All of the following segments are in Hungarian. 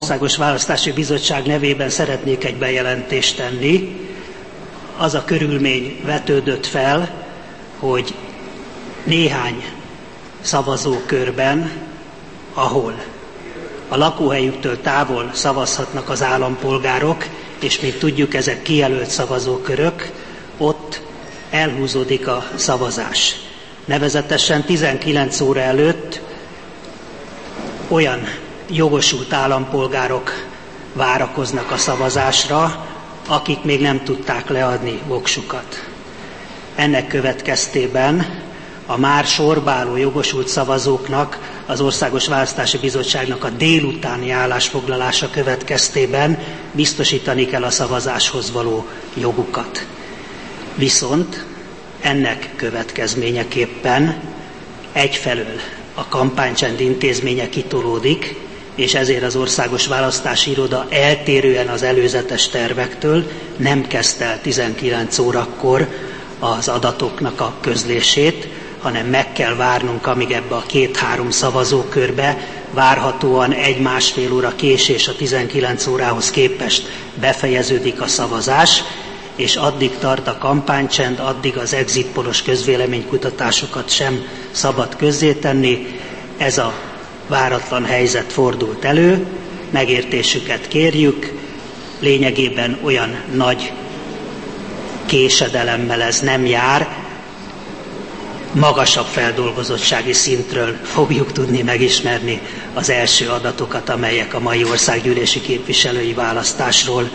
Országos Választási Bizottság nevében szeretnék egy bejelentést tenni. Az a körülmény vetődött fel, hogy néhány szavazókörben, ahol a lakóhelyüktől távol szavazhatnak az állampolgárok, és mint tudjuk, ezek kijelölt szavazókörök, ott elhúzódik a szavazás. Nevezetesen 19 óra előtt olyan jogosult állampolgárok várakoznak a szavazásra, akik még nem tudták leadni voksukat. Ennek következtében a már sorba álló jogosult szavazóknak az Országos Választási Bizottságnak a délutáni állásfoglalása következtében biztosítani kell a szavazáshoz való jogukat. Viszont ennek következményeképpen egyfelől a kampánycsend intézménye kitolódik, és ezért az Országos Választási Iroda eltérően az előzetes tervektől nem kezdte el 19 órakor az adatoknak a közlését, hanem meg kell várnunk, amíg ebbe a 2-3 szavazókörbe várhatóan 1-1,5 óra késés a 19 órához képest befejeződik a szavazás, és addig tart a kampánycsend, addig az exit polos közvéleménykutatásokat sem szabad közzétenni. Ez a váratlan helyzet fordult elő, megértésüket kérjük, lényegében olyan nagy késedelemmel ez nem jár, magasabb feldolgozottsági szintről fogjuk tudni megismerni az első adatokat, amelyek a mai országgyűlési képviselői választásról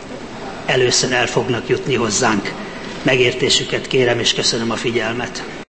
először el fognak jutni hozzánk. Megértésüket kérem, és köszönöm a figyelmet.